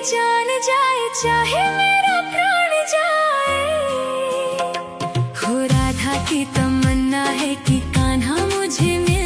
जान जाए चाहे मेरा प्राण जाए। हो राधा की तमन्ना है कि कान्हा मुझे मिल